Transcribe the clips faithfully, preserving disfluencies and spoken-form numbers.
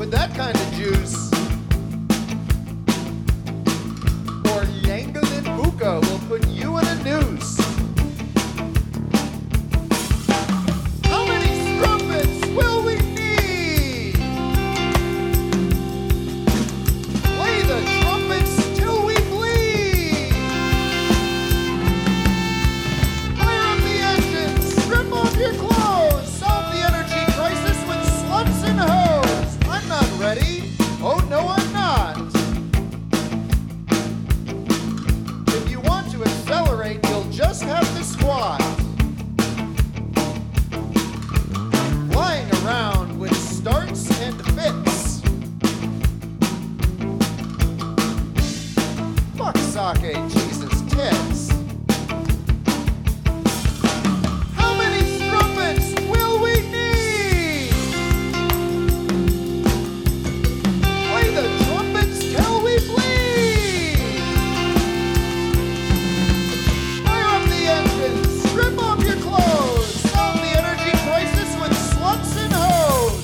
with that kind of juice. Or Yangalin Buka will put you in a noose. How many strumpets will we need? Play the trumpets till we bleed. Fire up the engines, strip off your clothes, solve the energy crisis with sluts and hoes. I'm not ready. Oh no, I'm not. If you want to accelerate, you'll just have to squat. Flying around with starts and fits. Fuck sake, Jesus tits. How many strumpets will we need? Play the trumpets till we bleed. Fire up the engines, strip off your clothes, solve the energy crisis with sluts and hoes.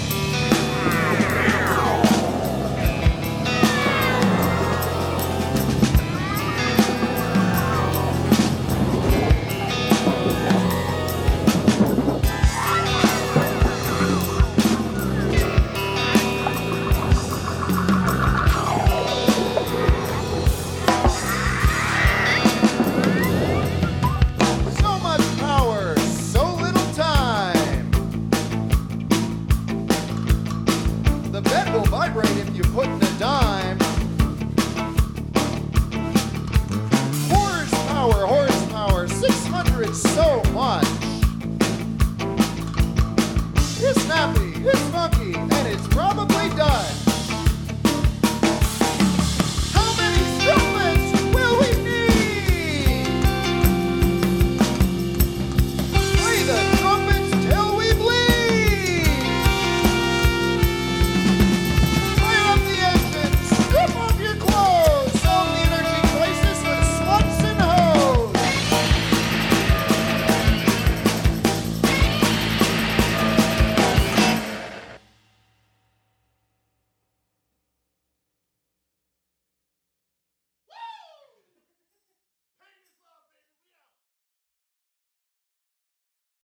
So much power, so little time. The bed will vibrate if you put in a dime. Horsepower, horsepower, six hundred so much. You're snappy, you're funky,